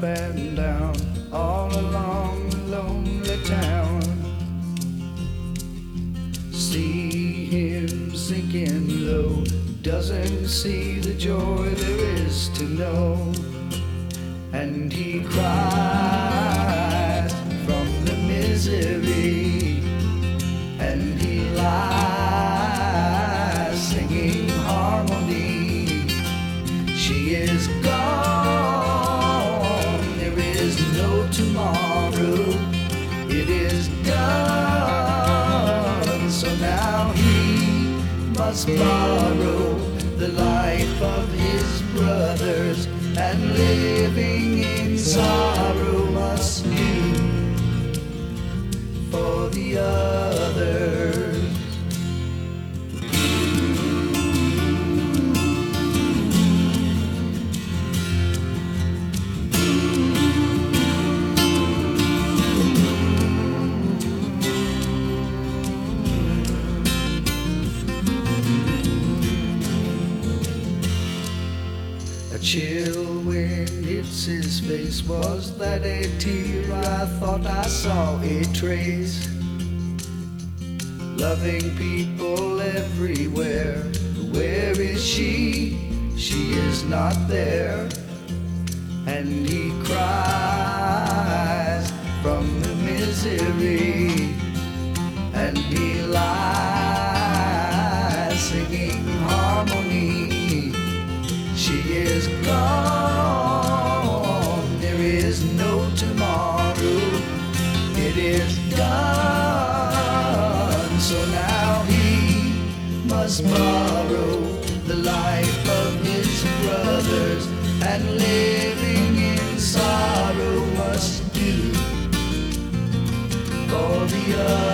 and down all along the lonely town. See him sinking low, doesn't see the joy there is to know. And he cries from the misery, and he lies singing harmony. She is gone, there is no tomorrow, it is done. So now he must borrow the life of his brothers, and living in sorrow must do for the others. A chill wind hits his face. Was that a tear? I thought I saw a trace. Loving people everywhere. Where is she? She is not there. And he cries from the misery, and he lies singing harmony. She is gone, there is no tomorrow, it is done. So now he must borrow the life of his brothers, and living in sorrow must do for the others.